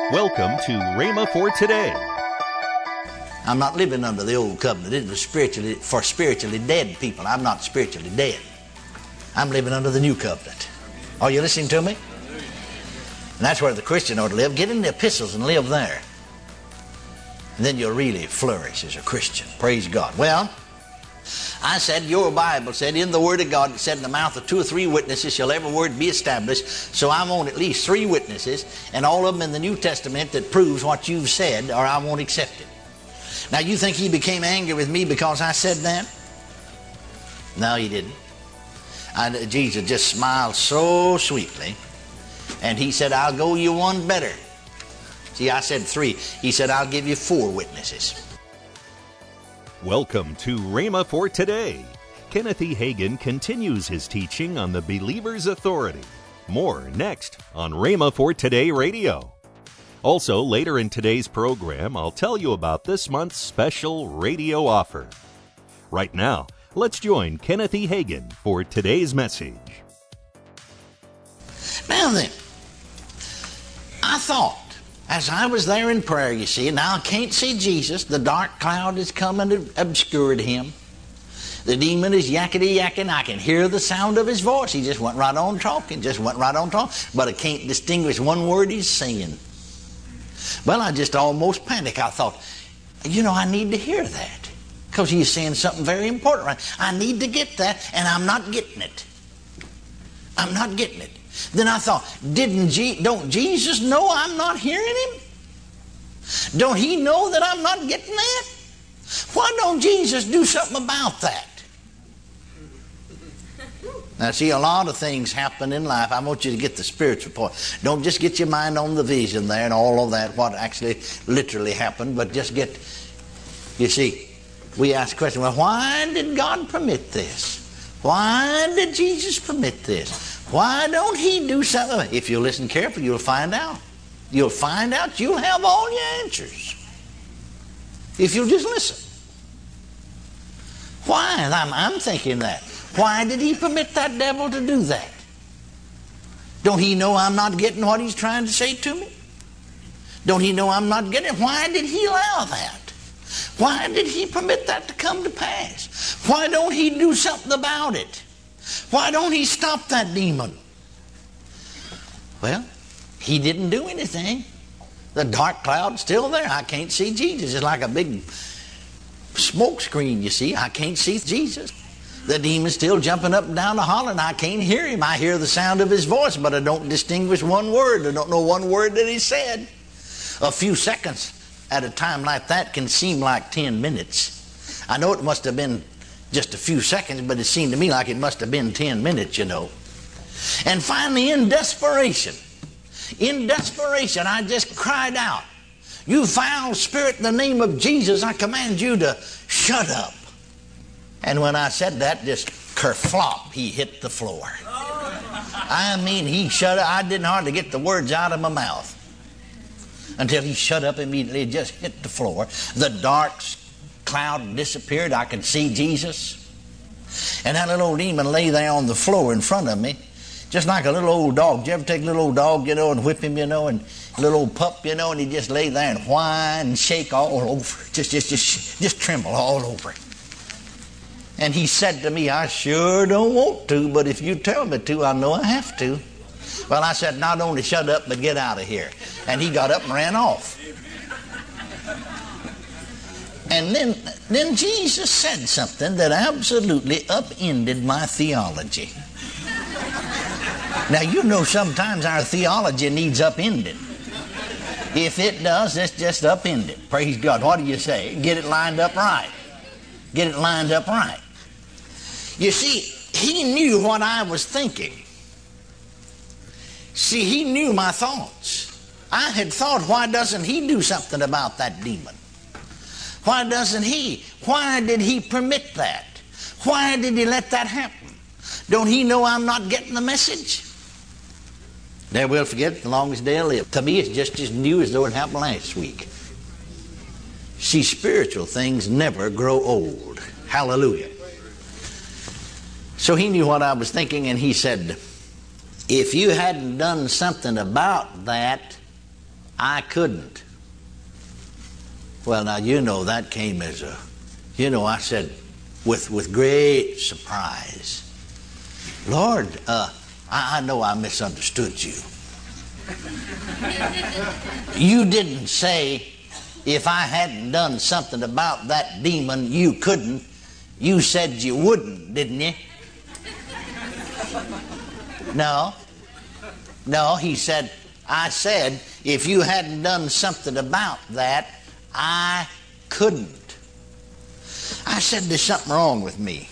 Welcome to Rhema for Today. I'm not living under the old covenant. It was for spiritually dead people. I'm not spiritually dead. I'm living under the new covenant. Are you listening to me? And that's where the Christian ought to live. Get in the epistles and live there. And then you'll really flourish as a Christian. Praise God. Well, I said, your Bible said, in the Word of God, it said, in the mouth of 2 or 3 witnesses shall every word be established. So I want at least 3 witnesses, and all of them in the New Testament that proves what you've said, or I won't accept it. Now, you think he became angry with me because I said that? No, he didn't. Jesus just smiled so sweetly, and he said, I'll go you one better. See, I said 3. He said, I'll give you 4 witnesses. Welcome to Rhema for Today. Kenneth E. Hagin continues his teaching on the believer's authority. More next on Rhema for Today Radio. Also, later in today's program, I'll tell you about this month's special radio offer. Right now, let's join Kenneth E. Hagin for today's message. Now then, I thought, as I was there in prayer, you see, now I can't see Jesus. The dark cloud has come and obscured him. The demon is yakety-yakking. I can hear the sound of his voice. He just went right on talking, but I can't distinguish one word he's saying. Well, I just almost panicked. I thought, I need to hear that, because he's saying something very important. Right? I need to get that, and I'm not getting it. I'm not getting it. Then I thought, don't Jesus know I'm not hearing him? Don't he know that I'm not getting that? Why don't Jesus do something about that? Now, see, a lot of things happen in life. I want you to get the spiritual point. Don't just get your mind on the vision there and all of that, what actually literally happened, but just get, you see, we ask the question, well, why did God permit this? Why did Jesus permit this? Why don't he do something? If you listen carefully, you'll find out. You'll find out. You'll have all your answers if you'll just listen. Why? I'm thinking that. Why did he permit that devil to do that? Don't he know I'm not getting what he's trying to say to me? Don't he know I'm not getting it? Why did he allow that? Why did he permit that to come to pass? Why don't he do something about it? Why don't he stop that demon? Well, he didn't do anything. The dark cloud's still there. I can't see Jesus. It's like a big smoke screen, you see. I can't see Jesus. The demon's still jumping up and down the holler, and I can't hear him. I hear the sound of his voice, but I don't distinguish one word. I don't know one word that he said. A few seconds at a time like that can seem like 10 minutes. I know it must have been just a few seconds, but it seemed to me like it must have been 10 minutes, And finally, in desperation, I just cried out, you foul spirit, in the name of Jesus, I command you to shut up. And when I said that, just kerflop, he hit the floor. I mean, he shut up. I didn't hardly get the words out of my mouth until he shut up immediately, just hit the floor. The dark cloud disappeared. I could see Jesus. And that little old demon lay there on the floor in front of me, just like a little old dog. Did you ever take a little old dog, and whip him, and a little old pup, and he just lay there and whine and shake all over, just tremble all over. And he said to me, I sure don't want to, but if you tell me to, I know I have to. Well, I said, not only shut up, but get out of here. And he got up and ran off. And then Jesus said something that absolutely upended my theology. Now, sometimes our theology needs upending. If it does, it's just upended. Praise God. What do you say? Get it lined up right. Get it lined up right. You see, he knew what I was thinking. See, he knew my thoughts. I had thought, why doesn't he do something about that demon? Why doesn't he? Why did he permit that? Why did he let that happen? Don't he know I'm not getting the message? Never will forget the longest day I live. To me, it's just as new as though it happened last week. See, spiritual things never grow old. Hallelujah. So he knew what I was thinking, and he said, if you hadn't done something about that, I couldn't. Well, now, you know, that came as a, I said with great surprise, Lord, I know I misunderstood you. You didn't say, if I hadn't done something about that demon, you couldn't. You said you wouldn't, didn't you? No, he said, I said, if you hadn't done something about that, I couldn't. I said, there's something wrong with me.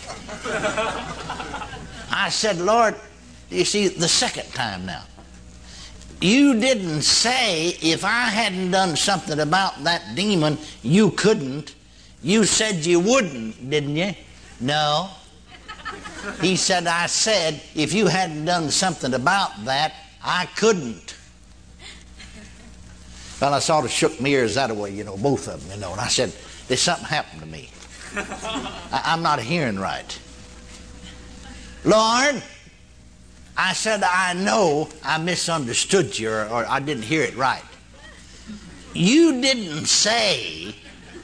I said, Lord, you see, the second time now, you didn't say, if I hadn't done something about that demon, you couldn't. You said you wouldn't, didn't you? No. He said, I said, if you hadn't done something about that, I couldn't. Well, I sort of shook my ears that way, both of them, and I said, there's something happened to me. I'm not hearing right. Lord, I said, I know I misunderstood you, or I didn't hear it right. You didn't say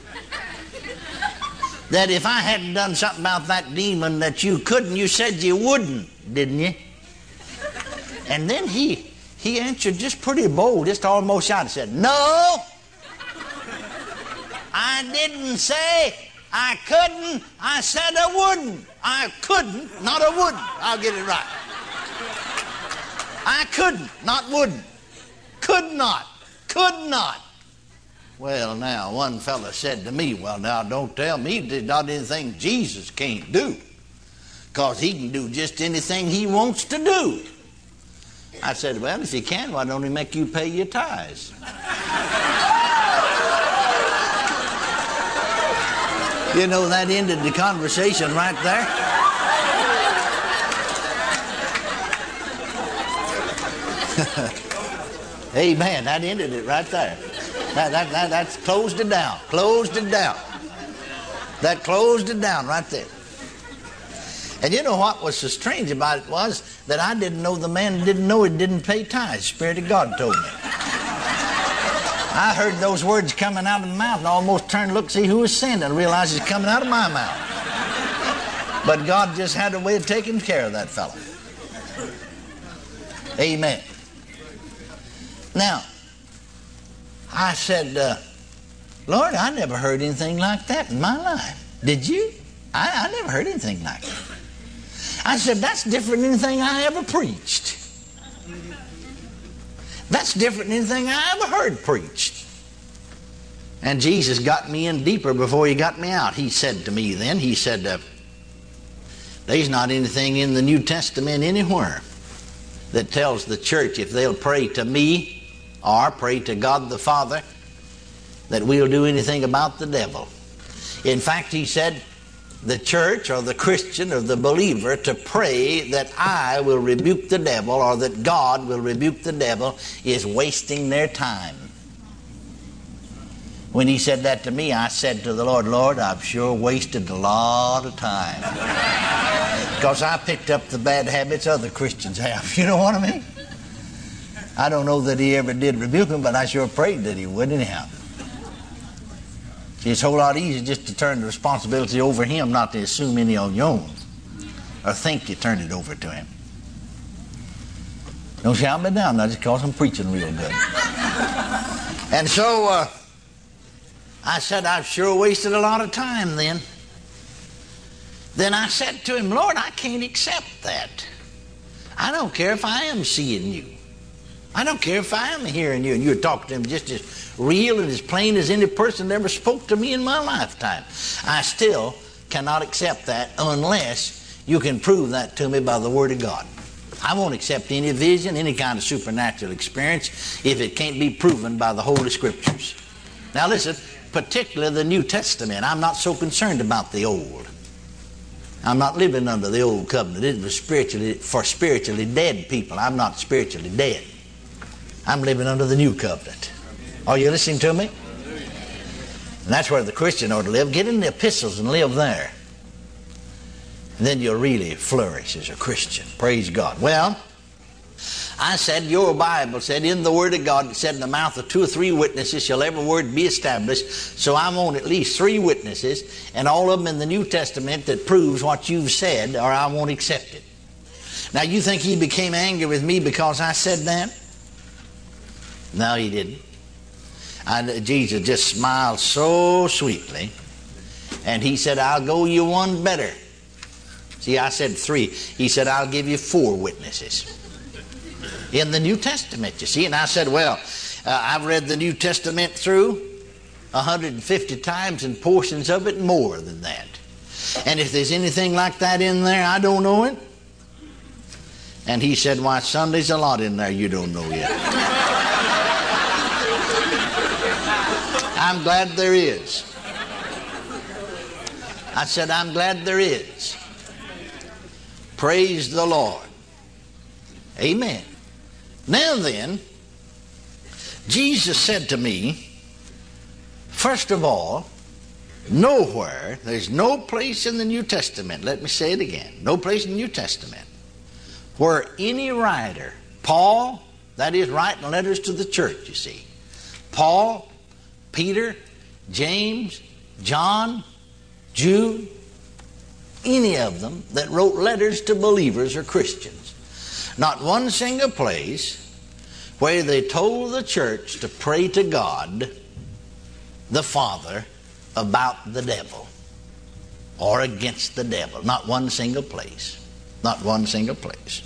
that if I hadn't done something about that demon that you couldn't. You said you wouldn't, didn't you? And then he answered just pretty bold, just almost shouted, said, no, I didn't say I couldn't. I said I wouldn't. I couldn't, not I wouldn't. I'll get it right. I couldn't, not wouldn't. Could not. Well, now, one fella said to me, well, now, don't tell me there's not anything Jesus can't do, because he can do just anything he wants to do. I said, well, if he can, why don't he make you pay your tithes? That ended the conversation right there. Amen. That ended it right there. That's closed it down. That closed it down right there. And you know what was so strange about it was that I didn't know the man didn't know he didn't pay tithes. Spirit of God told me. I heard those words coming out of my mouth and almost turned to look to see who was saying it and realized it's coming out of my mouth. But God just had a way of taking care of that fellow. Amen. Now, I said, Lord, I never heard anything like that in my life. Did you? I never heard anything like that. I said, that's different than anything I ever preached. That's different than anything I ever heard preached. And Jesus got me in deeper before he got me out. He said to me then, he said, there's not anything in the New Testament anywhere that tells the church if they'll pray to me or pray to God the Father that we'll do anything about the devil. In fact, he said, the church or the Christian or the believer to pray that I will rebuke the devil or that God will rebuke the devil is wasting their time. When he said that to me, I said to the Lord, Lord, I've sure wasted a lot of time. Because I picked up the bad habits other Christians have. You know what I mean? I don't know that he ever did rebuke him, but I sure prayed that he would anyhow. See, it's a whole lot easier just to turn the responsibility over him, not to assume any on your own or think you turned it over to him. Don't shout me down now just because I'm preaching real good. And so I said, I've sure wasted a lot of time then. Then I said to him, Lord, I can't accept that. I don't care if I am seeing you. I don't care if I am hearing you and you're talking to him just as real and as plain as any person that ever spoke to me in my lifetime. I still cannot accept that unless you can prove that to me by the Word of God. I won't accept any vision, any kind of supernatural experience if it can't be proven by the Holy Scriptures. Now listen, particularly the New Testament. I'm not so concerned about the Old. I'm not living under the Old Covenant. It was for spiritually dead people. I'm not spiritually dead. I'm living under the New Covenant. Are you listening to me? And that's where the Christian ought to live. Get in the epistles and live there. And then you'll really flourish as a Christian. Praise God. Well, I said, your Bible said, in the Word of God, it said, in the mouth of 2 or 3 witnesses shall every word be established. So I want at least 3 witnesses, and all of them in the New Testament that proves what you've said, or I won't accept it. Now, you think he became angry with me because I said that? No, he didn't. Jesus just smiled so sweetly, and he said, I'll go you one better. See, I said 3. He said, I'll give you 4 witnesses. In the New Testament, you see. And I said, well, I've read the New Testament through 150 times and portions of it more than that. And if there's anything like that in there, I don't know it. And he said, why, Sunday's a lot in there you don't know yet. I'm glad there is. I said, I'm glad there is. Praise the Lord. Amen. Now then, Jesus said to me, first of all, nowhere, there's no place in the New Testament, let me say it again, no place in the New Testament where any writer, Paul, that is writing letters to the church, you see, Paul, Peter, James, John, Jude, any of them that wrote letters to believers or Christians, not one single place where they told the church to pray to God, the Father, about the devil or against the devil. Not one single place. Not one single place.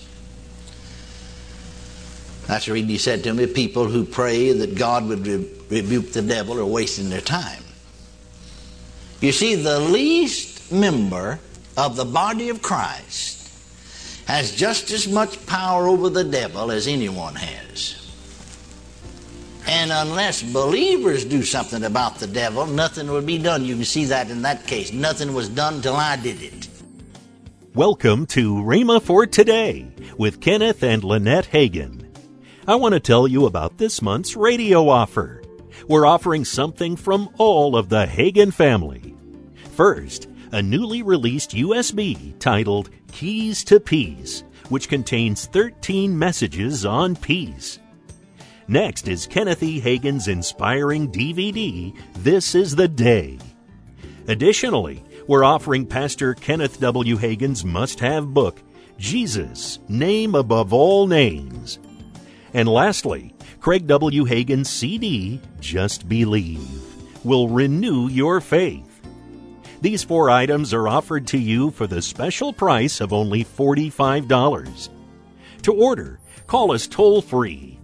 That's the reason he said to me, people who pray that God would rebuke the devil are wasting their time. You see, the least member of the body of Christ has just as much power over the devil as anyone has. And unless believers do something about the devil, nothing will be done. You can see that in that case. Nothing was done till I did it. Welcome to Rhema for Today with Kenneth and Lynette Hagin. I want to tell you about this month's radio offer. We're offering something from all of the Hagin family. First, a newly released USB titled Keys to Peace, which contains 13 messages on peace. Next is Kenneth E. Hagin's inspiring DVD, This is the Day. Additionally, we're offering Pastor Kenneth W. Hagin's must-have book, Jesus, Name Above All Names. And lastly, Craig W. Hagin's CD, Just Believe, will renew your faith. These 4 items are offered to you for the special price of only $45. To order, call us toll-free,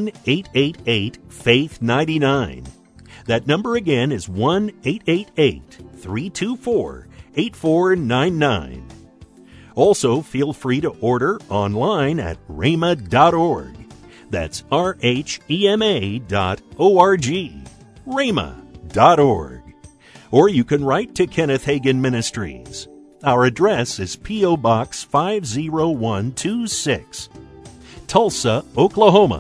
1-888-FAITH-99. That number again is 1-888-324-8499. Also, feel free to order online at rhema.org. That's RHEMA.org, rhema.org. Or you can write to Kenneth Hagin Ministries. Our address is P.O. Box 50126, Tulsa, Oklahoma,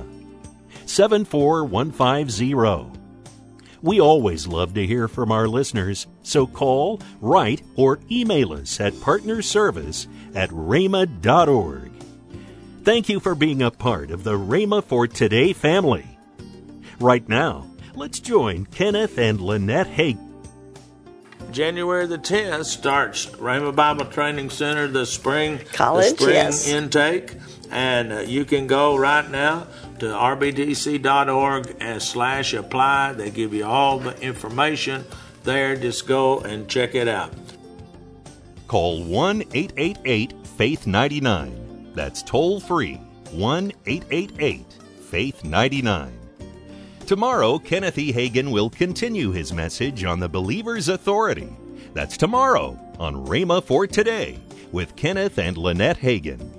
74150. We always love to hear from our listeners, so call, write, or email us at partnerservice@rhema.org. Thank you for being a part of the Rhema for Today family. Right now, let's join Kenneth and Lynette Hagin. January the 10th starts Rhema Bible Training Center, the spring yes. intake. And you can go right now to rbdc.org/apply. They give you all the information there. Just go and check it out. Call 1-888-FAITH-99. That's toll free, 1-888-FAITH-99. Tomorrow, Kenneth E. Hagin will continue his message on the believer's authority. That's tomorrow on Rhema for Today with Kenneth and Lynette Hagin.